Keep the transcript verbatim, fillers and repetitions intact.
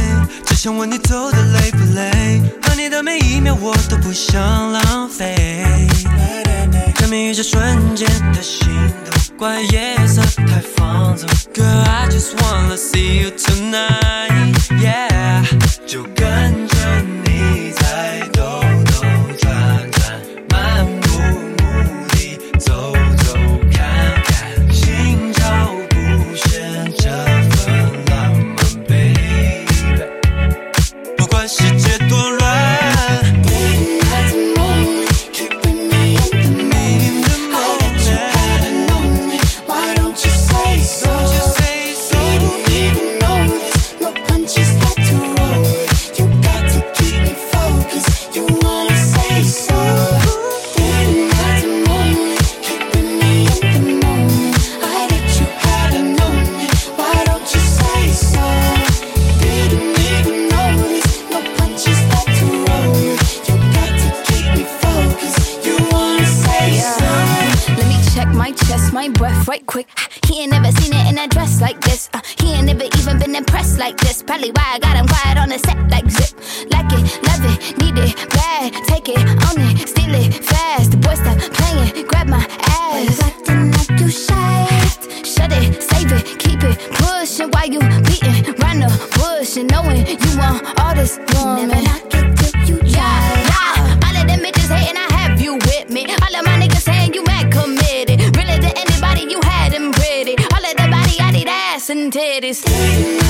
只想问你走的累不累，和你的每一秒我都不想浪费。沉迷于这瞬间的心动，怪夜色太放纵。Girl, I just wanna see you tonight, yeah。 就跟着你在兜兜转转，漫无目的走走看看，心照不宣这份浪漫 baby。 不管世界多乱， my breath right quick. He ain't never seen it in a dress like this. Uh, he ain't never even been impressed like this. Probably why I got him quiet on the set like zip. Like it, love it, need it, bad. Take it, own it, steal it, fast. The boy stop playing, grab my ass. You acting like you shy. Shut it, save it, keep it pushing while you beating round the bush and knowing you want all this woman. Never knock it till you try. Yeah, yeah. All of them bitches hating, I have you with me. All of my niggas saying you mad committed. Really to anybody, you had them pretty. All of the body, I need ass and titties.